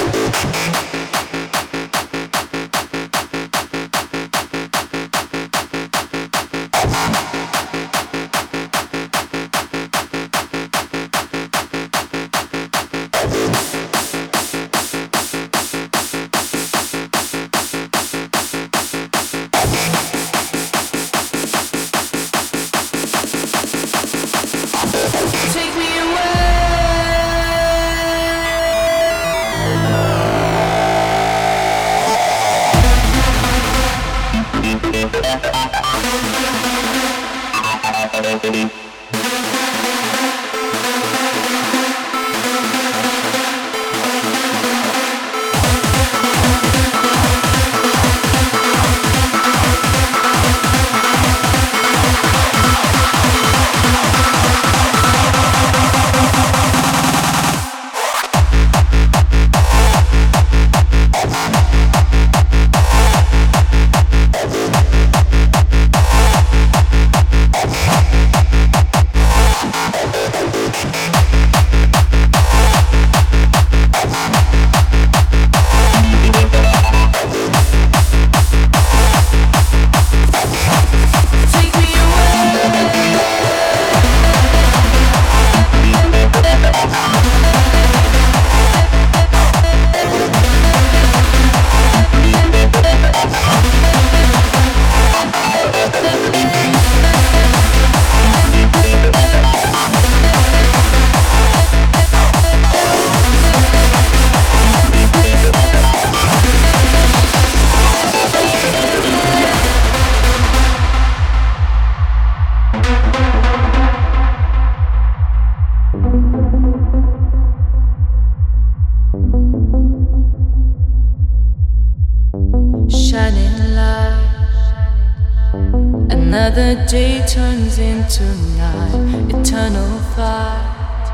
Another day turns into night, eternal fight.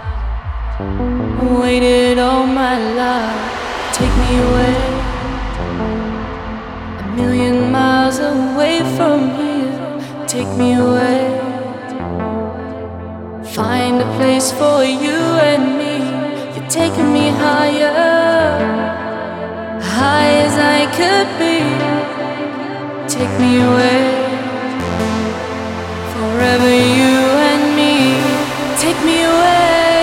Waited all my life, take me away, 1,000,000 miles away from here. Take me away, find a place for you and me. You're taking me higher, high as I could be. Take me away, forever you and me. Take me away.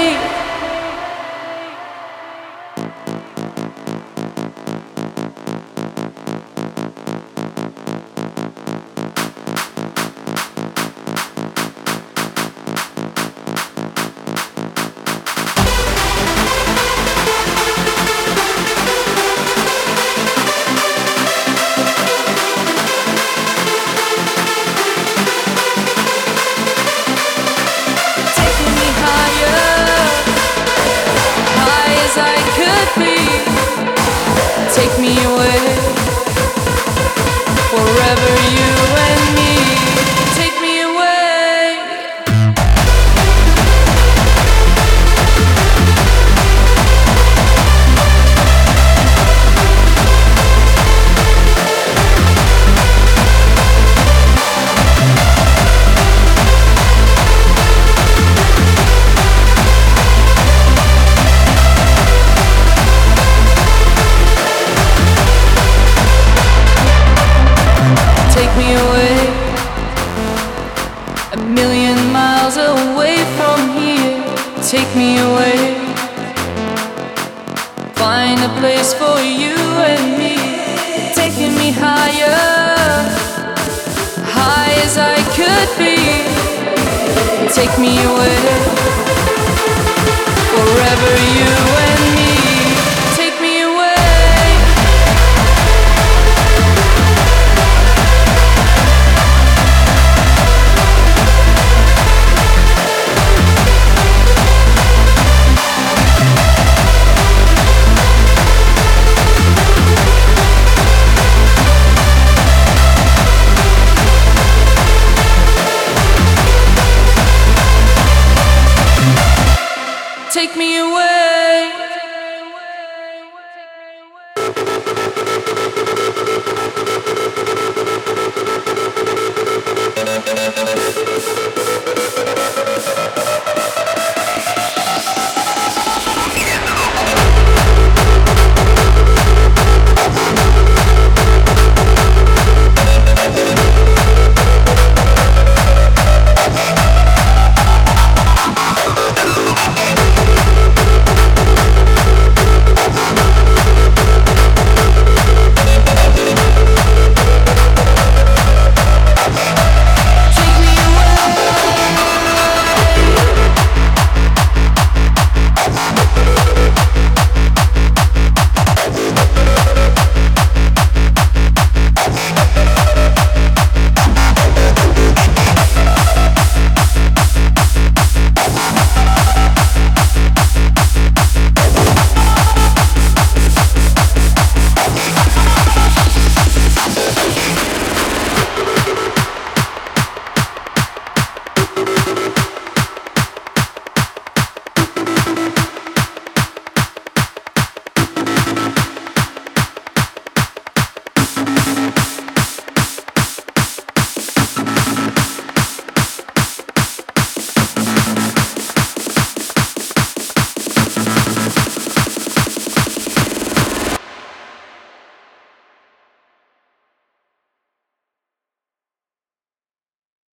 Take me away, forever you and me. Take me away. Take me away, 1,000,000 miles away from here. Take me away, find a place for you and me. Taking me higher, high as I could be. Take me away, forever you and me. Take me away. Take me away.